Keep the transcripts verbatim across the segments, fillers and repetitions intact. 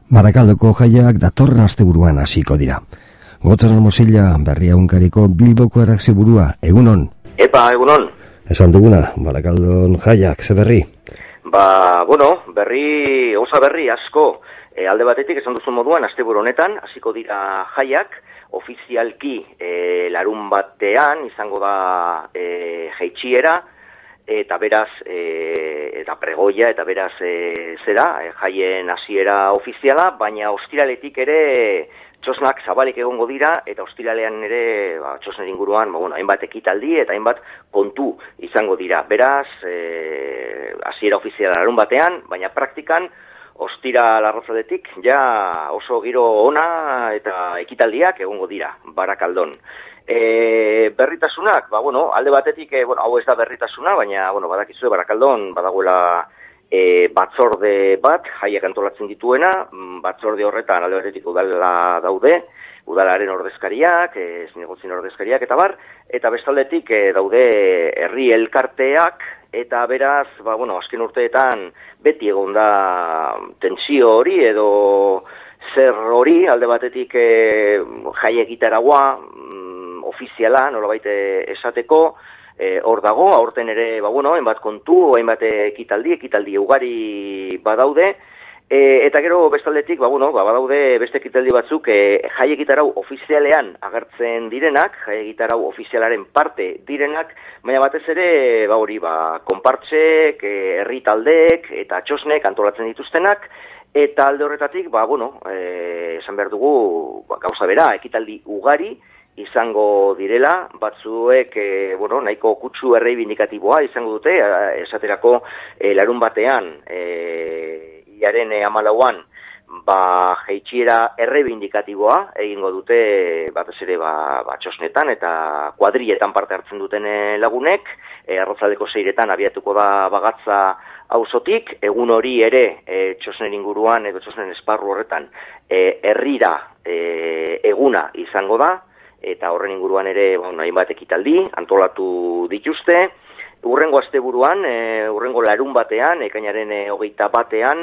Barakaldoko jaiak datorren asteburuan hasiko dira. Gotzaren Mosilla berria unkariko Bilboko erreakzio burua, egunon? Epa, egunon. Esan duguna, Barakaldon jaiak, ze berri? Ba, bueno, berri, osa berri asko, e, alde batetik esan duzun moduan, asteburu honetan, hasiko dira jaiak, ofizialki e, larun batean, izango da e, jaitxiera, eta beraz, e, eta pregoia, eta beraz, e, zera, e, jaien hasiera ofiziala, baina ostiraletik ere txosnak zabalik egongo dira, eta ostiralean ere, ba, txosnen inguruan, ba, bueno, hainbat ekitaldi, eta hainbat kontu izango dira. Beraz, e, hasiera ofiziala larun batean, baina praktikan, ostira larratzaletik, ja oso giro ona eta ekitaldiak egongo dira, Barakaldon. E, berritasunak, ba, bueno, alde batetik, e, bueno, hau ez da berritasuna, baina, bueno, badakizue Barakaldon, badagoela e, batzorde bat, jaiak antolatzen dituena, batzorde horretan alde batetik udala daude, udalaren ordezkariak, e, zinegotzien ordezkariak, eta bar, eta bestaldetik e, daude herri elkarteak, eta beraz, ba, bueno, azken urteetan beti egon da tentsio hori edo zer hori, alde batetik e, jai egitaragua, ofiziala, nolabait esateko, e, hor dago, aurten ere, ba, bueno, hainbat kontu, hainbat ekitaldi, ekitaldi ugari badaude, e, eta gero bestaldetik, ba, bueno, ba, badaude beste ekitaldi batzuk, e, jai egitarau ofizialean agertzen direnak, jai egitarau ofizialaren parte direnak, baina batez ere, ba, hori, ba, konpartsek, e, herri taldeek, eta txosnek antolatzen dituztenak, eta alde horretatik, ba, bueno, e, esan behar dugu, ba, gauza bera, ekitaldi ugari, izango direla, batzuek, e, bueno, nahiko kutsu erreibindikatiboa izango dute, esaterako e, larun batean, e, iaren e, amalauan, ba, jaitxiera erreibindikatiboa egingo dute, batez ere, ba, ba, txosnetan eta kuadrietan parte hartzen duten lagunek, e, arratzaldeko seiretan abiatuko da bagatza auzotik, egun hori ere, e, txosnen inguruan edo txosnen esparru horretan, e, herrira e, eguna izango da, eta horren inguruan ere, bueno, hainbat ekitaldi antolatu dituzte. Urrengo asteburuan, e, urrengo larun batean, ekainaren e, hogeita batean,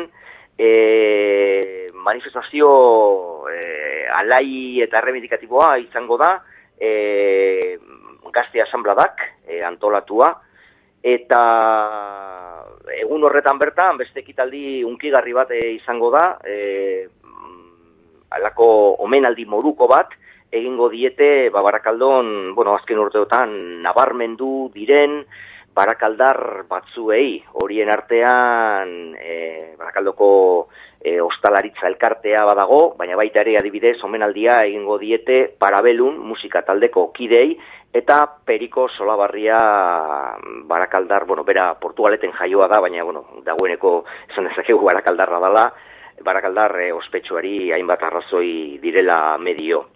e, manifestazio e, alai eta erreibindikatiboa izango da, e, gazte asambladak e, antolatua, eta egun horretan bertan, beste ekitaldi unkigarri bat e, izango da, e, alako omenaldi moduko bat, egingo diete, ba, Barakaldon, bueno, azken urteotan, nabarmendu diren, barakaldar batzuei, horien artean, e, Barakaldoko e, ostalaritza elkartea badago, baina baita ere adibidez, omenaldia egingo diete Parabelun musika taldeko kidei, eta Periko Solabarria barakaldar, bueno, bera Portugaleten jaioa da, baina, bueno, dagoeneko esan dezakegu barakaldarra dela, barakaldar e, ospetsuari hainbat arrazoi direla medio.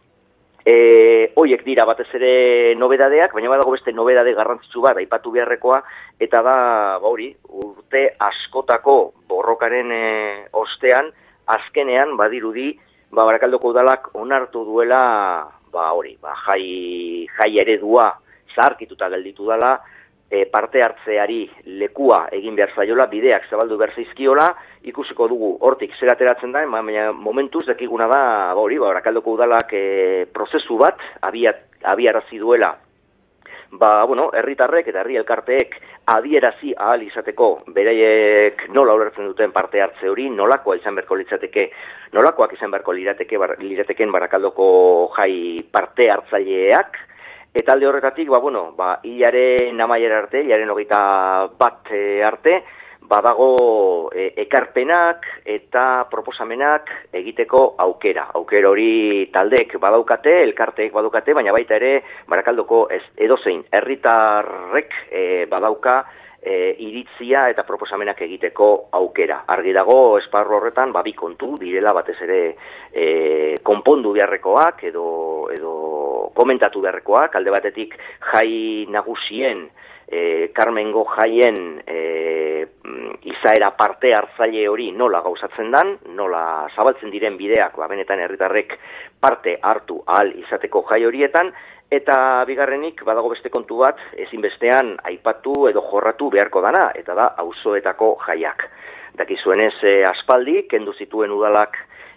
E, oiek dira batez ere nobedadeak, baina badago beste nobedade garrantzitsu bat aipatu beharrekoa, eta da, ba hori, urte askotako borrokaren e, ostean, azkenean badirudi, ba, Barakaldoko udalak onartu duela, ba hori, ba, jai, jai eredua zaharkituta gelditu dela, e, parte hartzeari lekua egin behar zaiola, bideak zabaldu behar zaizkiola, ikusiko dugu hortik zer ateratzen da, baina momentuz dakiguna da, ba hori, ba, Barakaldoko udalak e, prozesu bat abiat, abiarazi duela, ba, bueno, herritarrek eta herri elkarteek adierazi ahal izateko beraiek nola ulertzen duten parte hartze hori, nolakoa izan beharko litzateke, nolakoak izan beharko lirateke, bar, lirateken Barakaldoko jai parte hartzaileak, eta alde horretatik, ba, bueno, ba, hilaren amaiera arte, hilaren hogeita bat e, arte, badago e, ekarpenak eta proposamenak egiteko aukera. Aukera hori taldeek badaukate, elkarteek badaukate, baina baita ere Barakaldoko ez, edozein herritarrek e, badauka e, iritzia eta proposamenak egiteko aukera. Argi dago esparru horretan ba, bi kontu direla batez ere e, konpondu beharrekoak edo, edo komentatu beharrekoak, alde batetik jai nagusien, E, Karmengo jaien e, izaera parte hartzaile hori nola gauzatzen dan, nola zabaltzen diren bideak, ba, benetan herritarrek parte hartu ahal izateko jai horietan, eta bigarrenik badago beste kontu bat ezinbestean aipatu edo jorratu beharko dana, eta da auzoetako jaiak. Dakizuenez e, aspaldi, kendu zituen udalak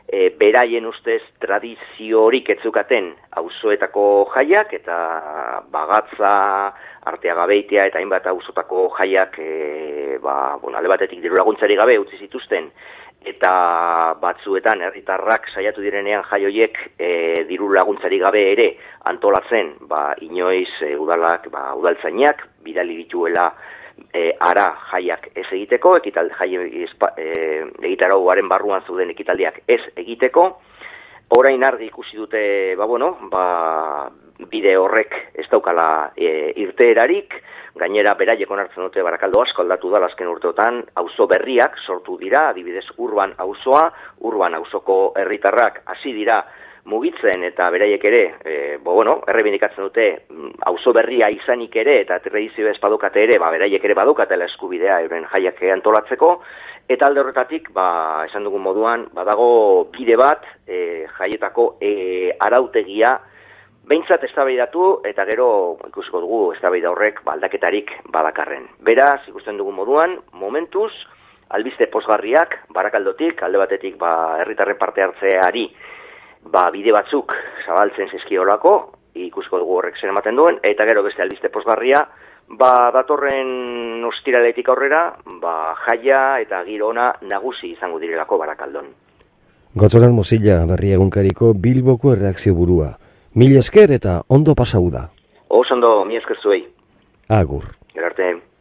e, beraien ustez tradiziorik etzukaten auzoetako jaiak, eta Bagatza, Arteagabeitia eta hainbat auzotako jaiak e, ba, bueno, alde batetik diru laguntzari gabe utzi zituzten, eta batzuetan herritarrak saiatu direnean jai horiek e, diru laguntzari gabe ere antolatzen, ba, inoiz e, udalak, ba, udaltzainak bidali dituela e, ara jaiak ez egiteko, ekital, jai e, egitarauaren barruan zuden ekitaldiak ez egiteko. Orain argi ikusi dute, ba, bueno, ba, bide horrek ez daukala e, irteerarik, gainera beraiek onartzen dute Barakaldo asko aldatu da azken urteotan, auzo berriak sortu dira, adibidez Urban auzoa, Urban auzoko herritarrak hasi dira mugitzen eta beraiek ere, e, bo, bueno, errebindikatzen dute auzo berria izanik ere eta tradizio ez badukate ere, ba, beraiek ere badukatela eskubidea euren jaiak antolatzeko, eta alde horretatik, ba, esan dugun moduan, badago bide bat, e, jaietako e, arautegia behintzat eztabaidatu eta gero ikusiko dugu eztabaida horrek aldaketarik badakarren. Beraz, ikusten dugun moduan, momentuz, albiste pozgarriak, Barakaldotik, alde batetik ba, herritarren parte hartzeari ba, bide batzuk zabaltzen zizkiolako, ikusiko dugu horrek zer ematen duen, eta gero beste albiste pozgarria, ba, datorren ostiraletik aurrera, ba, jaia eta giro ona nagusi izango direlako Barakaldon. Gotzoran Mozilla, Berria egunkariko Bilboko erreakzio burua. Mil esker eta ondo pasau da. Oso ondo, mi esker zuei. Agur. Gerarte.